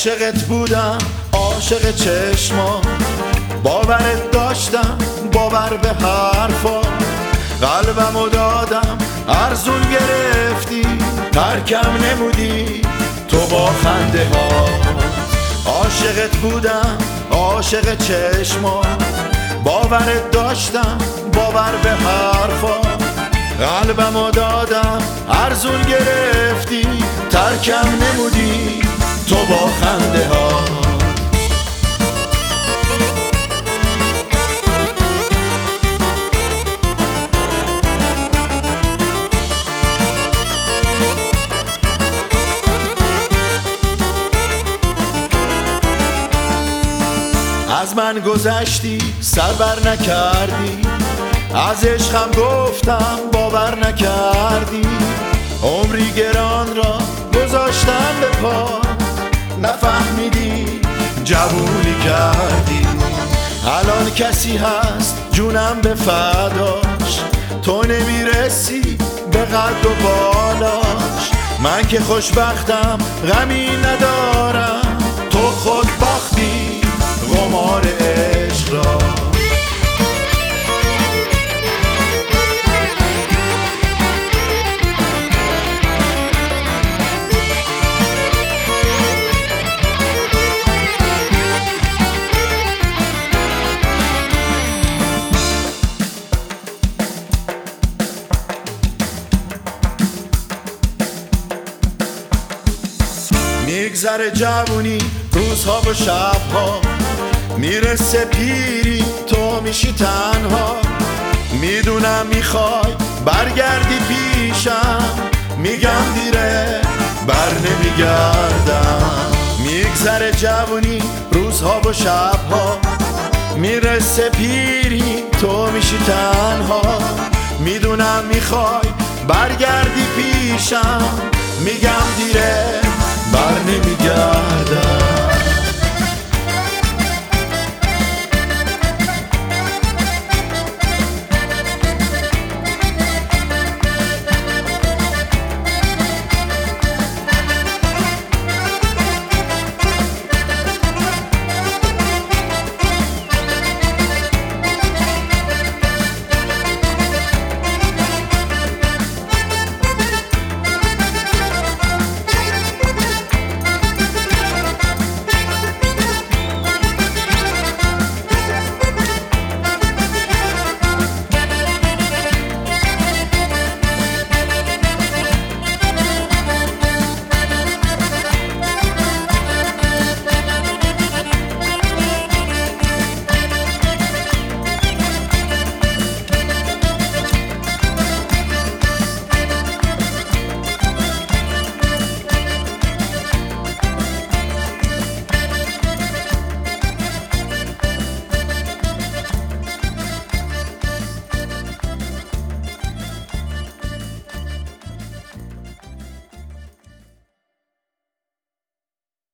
عاشقت بودم، عاشق چشما، باورت داشتم، باور به حرفا، قلبمو دادم ارزون گرفتی، ترکم نمودی تو با خنده ها. عاشقت بودم، عاشق چشما، باورت داشتم، باور به حرفا، قلبمو دادم ارزون گرفتی، ترکم نمودی تو با خنده ها. از من گذشتی سر بر نکردی، از عشقم گفتم باور نکردی، عمری گران را گذاشتم به پا، نفهمیدی جوونی کردی. الان کسی هست جونم به فداش، تو نمیرسی به قد و بالاش. من که خوشبختم غمی ندارم، تو خود باختی قمار عشق را. میگذره جوونی روزها و شبها، میرسه پیری تو میشی تنها. میدونم میخوای برگردی پیشم، میگم دیره بر نمیگردم. میگذره جوونی روزها و شبها، میرسه پیری تو میشی تنها. میدونم میخوای برگردی پیشم، میگم دیره بر نمیگردم.